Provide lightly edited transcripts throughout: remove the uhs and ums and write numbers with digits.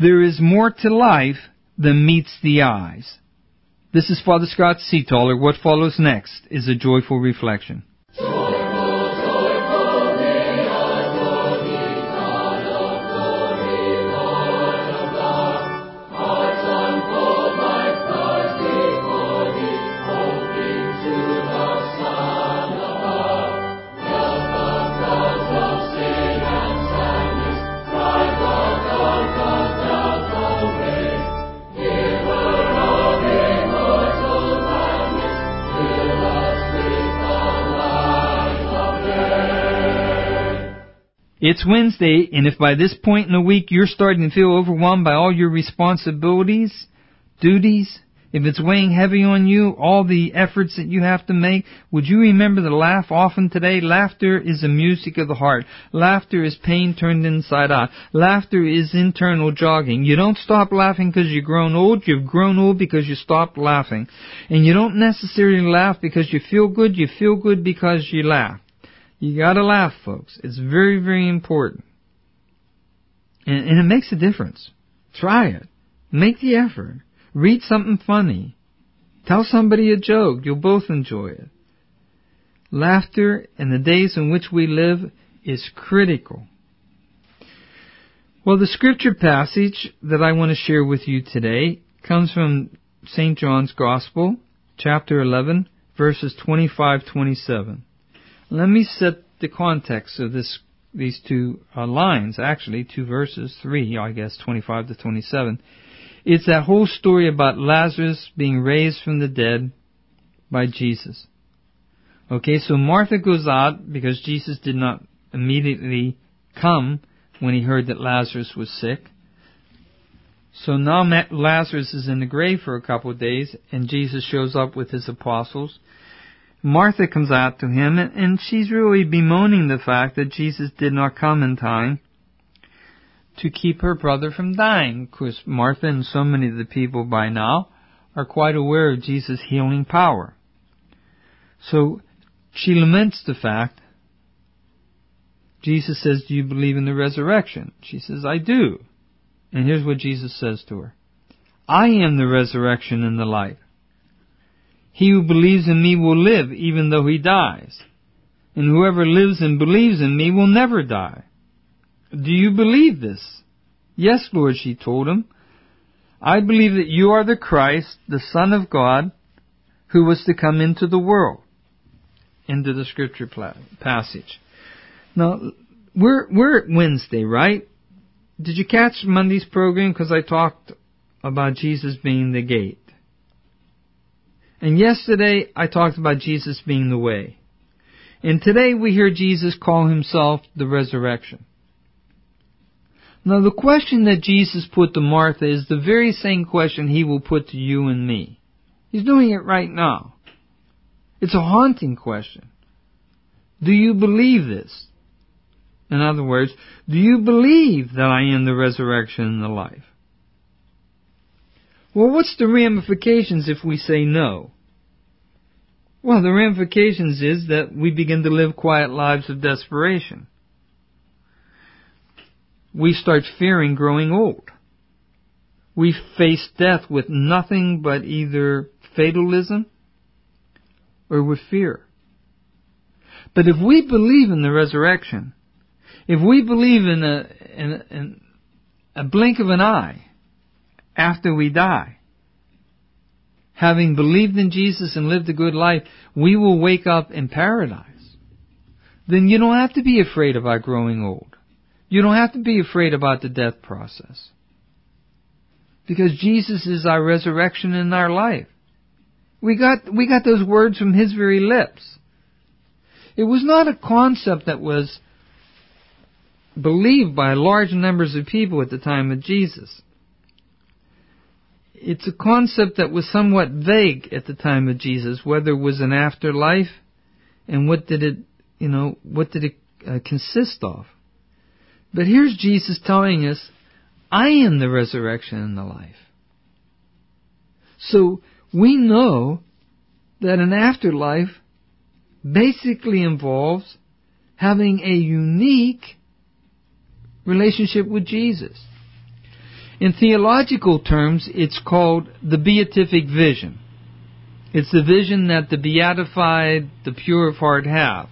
There is more to life than meets the eyes. This is Father Scott Seataller. What follows next is a joyful reflection. It's Wednesday, and if by this point in the week you're starting to feel overwhelmed by all your responsibilities, duties, if it's weighing heavy on you, all the efforts that you have to make, would you remember to laugh often today? Laughter is the music of the heart. Laughter is pain turned inside out. Laughter is internal jogging. You don't stop laughing because you've grown old. You've grown old because you stopped laughing. And you don't necessarily laugh because you feel good. You feel good because you laugh. You gotta laugh, folks. It's very, very important. And it makes a difference. Try it. Make the effort. Read something funny. Tell somebody a joke. You'll both enjoy it. Laughter in the days in which we live is critical. Well, the scripture passage that I want to share with you today comes from St. John's Gospel, chapter 11, verses 25-27. Let me set the context of these two lines, actually, two verses, 25-27. It's that whole story about Lazarus being raised from the dead by Jesus. Okay, so Martha goes out because Jesus did not immediately come when he heard that Lazarus was sick. So now Lazarus is in the grave for a couple of days, and Jesus shows up with his apostles. Martha comes out to him, and she's really bemoaning the fact that Jesus did not come in time to keep her brother from dying. Of course, Martha and so many of the people by now are quite aware of Jesus' healing power. So she laments the fact. Jesus says, "Do you believe in the resurrection?" She says, "I do." And here's what Jesus says to her. "I am the resurrection and the life. He who believes in me will live even though he dies. And whoever lives and believes in me will never die. Do you believe this?" "Yes, Lord," she told him. "I believe that you are the Christ, the Son of God, who was to come into the world." Into the scripture passage. Now, we're at Wednesday, right? Did you catch Monday's program? Because I talked about Jesus being the gate. And yesterday, I talked about Jesus being the way. And today, we hear Jesus call himself the resurrection. Now, the question that Jesus put to Martha is the very same question he will put to you and me. He's doing it right now. It's a haunting question. Do you believe this? In other words, do you believe that I am the resurrection and the life? Well, what's the ramifications if we say no? Well, the ramifications is that we begin to live quiet lives of desperation. We start fearing growing old. We face death with nothing but either fatalism or with fear. But if we believe in the resurrection, if we believe in a blink of an eye after we die, having believed in Jesus and lived a good life, we will wake up in paradise. Then you don't have to be afraid about growing old. You don't have to be afraid about the death process. Because Jesus is our resurrection and our life. We got those words from his very lips. It was not a concept that was believed by large numbers of people at the time of Jesus. It's a concept that was somewhat vague at the time of Jesus, whether it was an afterlife and what did it consist of. But here's Jesus telling us, I am the resurrection and the life. So we know that an afterlife basically involves having a unique relationship with Jesus. In theological terms, it's called the beatific vision. It's the vision that the beatified, the pure of heart have.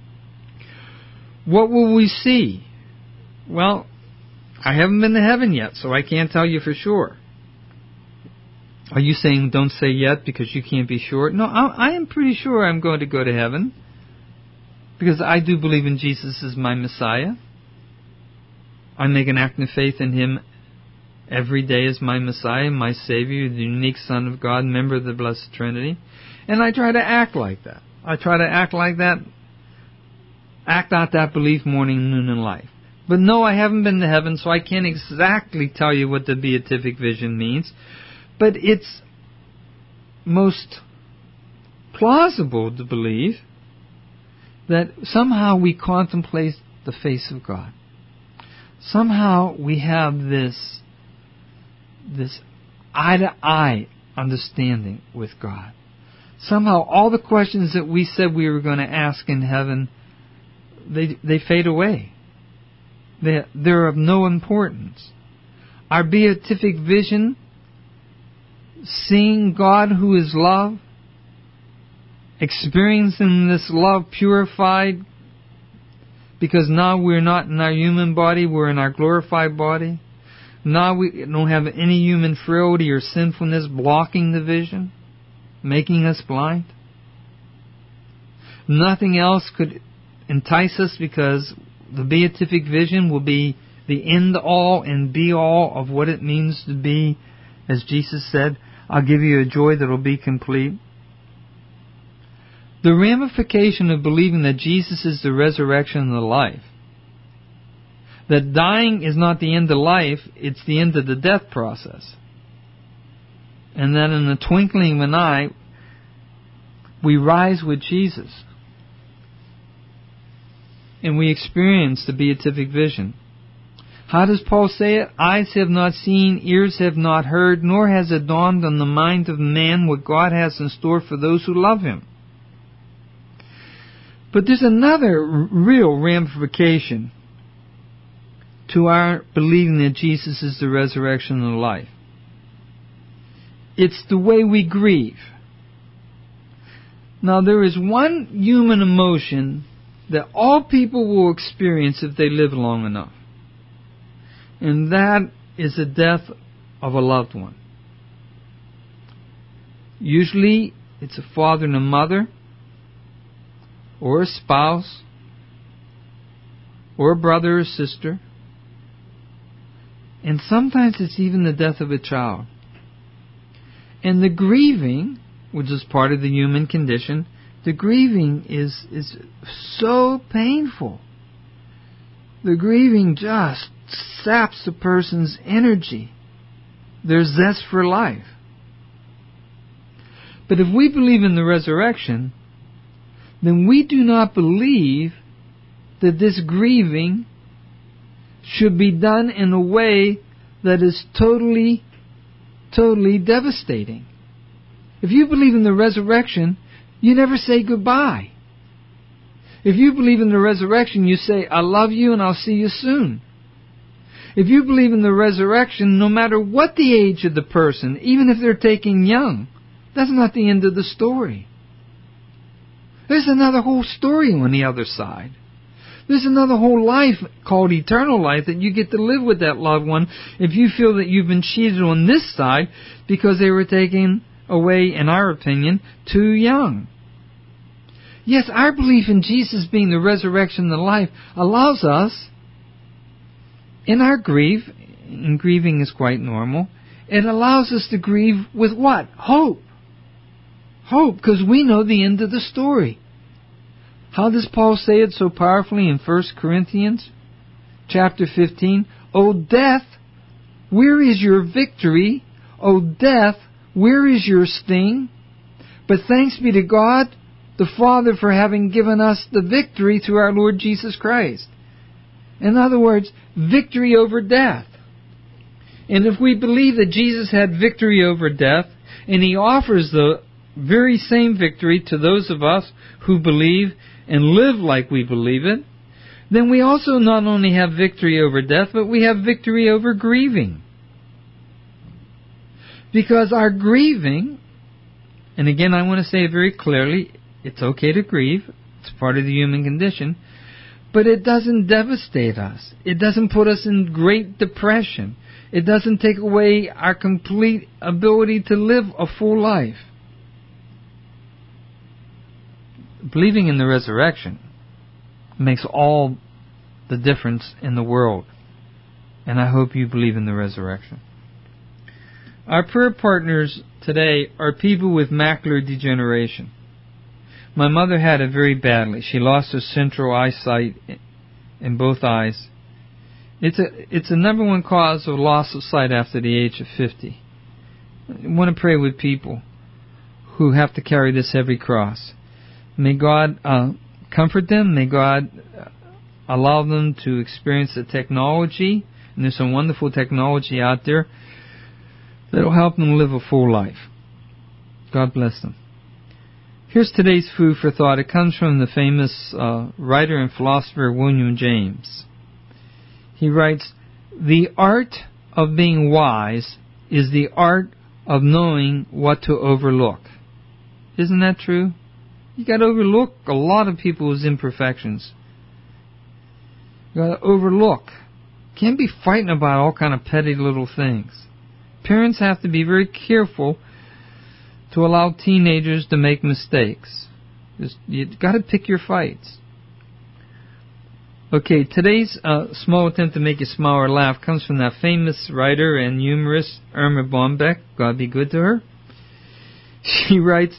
What will we see? Well, I haven't been to heaven yet, so I can't tell you for sure. Are you saying don't say yet because you can't be sure? No, I am pretty sure I'm going to go to heaven because I do believe in Jesus as my Messiah. I make an act of faith in Him every day as my Messiah, my Savior, the unique Son of God, member of the Blessed Trinity. And I try to act like that. Act out that belief morning, noon, and life. But no, I haven't been to heaven, so I can't exactly tell you what the beatific vision means. But it's most plausible to believe that somehow we contemplate the face of God. Somehow we have this eye-to-eye understanding with God. Somehow all the questions that we said we were going to ask in heaven, they fade away. They're of no importance. Our beatific vision, seeing God who is love, experiencing this love purified, because now we're not in our human body, we're in our glorified body. Now we don't have any human frailty or sinfulness blocking the vision, making us blind. Nothing else could entice us because the beatific vision will be the end-all and be-all of what it means to be, as Jesus said, I'll give you a joy that will be complete. The ramification of believing that Jesus is the resurrection and the life, that dying is not the end of life, it's the end of the death process. And that in the twinkling of an eye, we rise with Jesus. And we experience the beatific vision. How does Paul say it? Eyes have not seen, ears have not heard, nor has it dawned on the mind of man what God has in store for those who love Him. But there's another real ramification to our believing that Jesus is the resurrection and the life. It's the way we grieve. Now, there is one human emotion that all people will experience if they live long enough. And that is the death of a loved one. Usually, it's a father and a mother, or a spouse, or a brother or sister. And sometimes it's even the death of a child. And the grieving, which is part of the human condition, the grieving is so painful. The grieving just saps a person's energy, their zest for life. But if we believe in the resurrection, then we do not believe that this grieving should be done in a way that is totally devastating. If you believe in the resurrection, you never say goodbye. If you believe in the resurrection, you say, I love you and I'll see you soon. If you believe in the resurrection, no matter what the age of the person, even if they're taken young, that's not the end of the story. There's another whole story on the other side. There's another whole life called eternal life that you get to live with that loved one if you feel that you've been cheated on this side because they were taken away, in our opinion, too young. Yes, our belief in Jesus being the resurrection and the life allows us, in our grief, and grieving is quite normal, it allows us to grieve with what? Hope. Hope, because we know the end of the story. How does Paul say it so powerfully in 1 Corinthians chapter 15? O death, where is your victory? O death, where is your sting? But thanks be to God, the Father, for having given us the victory through our Lord Jesus Christ. In other words, victory over death. And if we believe that Jesus had victory over death, and He offers the very same victory to those of us who believe and live like we believe it, then we also not only have victory over death, but we have victory over grieving. Because our grieving, and again I want to say it very clearly, it's okay to grieve. It's part of the human condition. But it doesn't devastate us. It doesn't put us in great depression. It doesn't take away our complete ability to live a full life. Believing in the resurrection makes all the difference in the world. And I hope you believe in the resurrection. Our prayer partners today are people with macular degeneration. My mother had it very badly. She lost her central eyesight in both eyes. It's a number one cause of loss of sight after the age of 50. I want to pray with people who have to carry this heavy cross. May God comfort them. May God allow them to experience the technology. And there's some wonderful technology out there that will help them live a full life. God bless them. Here's today's food for thought. It comes from the famous writer and philosopher William James. He writes, "The art of being wise is the art of knowing what to overlook." Isn't that true? You got to overlook a lot of people's imperfections. You got to overlook. Can't be fighting about all kind of petty little things. Parents have to be very careful to allow teenagers to make mistakes. You've got to pick your fights. Okay, today's small attempt to make you smile or laugh comes from that famous writer and humorist Irma Bombeck. God be good to her. She writes,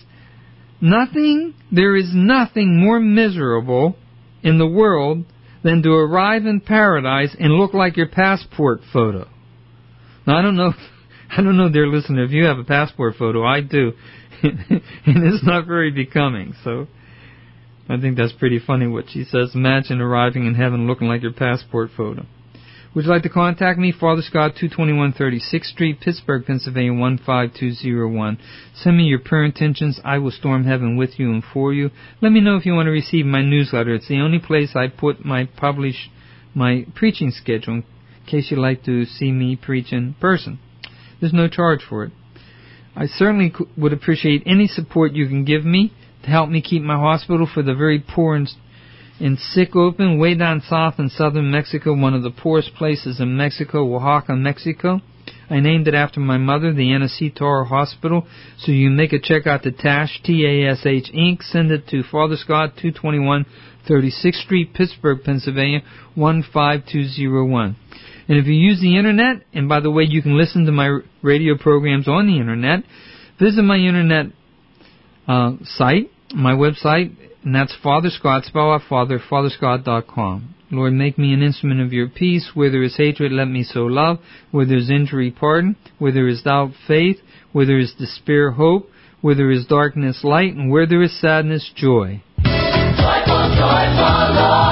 there is nothing more miserable in the world than to arrive in paradise and look like your passport photo. Now, I don't know, dear listener, if you have a passport photo. I do. And it's not very becoming. So I think that's pretty funny what she says. Imagine arriving in heaven looking like your passport photo. Would you like to contact me? Father Scott, 221 36th Street, Pittsburgh, Pennsylvania, 15201. Send me your prayer intentions. I will storm heaven with you and for you. Let me know if you want to receive my newsletter. It's the only place I put my preaching schedule in case you'd like to see me preach in person. There's no charge for it. I certainly would appreciate any support you can give me to help me keep my hospital for the very poor and sick open way down south in southern Mexico, one of the poorest places in Mexico, Oaxaca, Mexico. I named it after my mother, the Ana C. Toro Hospital. So you make a check out to TASH, T-A-S-H, Inc. Send it to Father Scott, 221 36th Street, Pittsburgh, Pennsylvania, 15201. And if you use the Internet, and by the way, you can listen to my radio programs on the Internet, visit my Internet site, my website, and that's Father Scott, spell out Father, FatherScott.com. Lord, make me an instrument of your peace. Where there is hatred, let me sow love. Where there is injury, pardon. Where there is doubt, faith. Where there is despair, hope. Where there is darkness, light. And where there is sadness, joy. Joyful, joyful, Lord.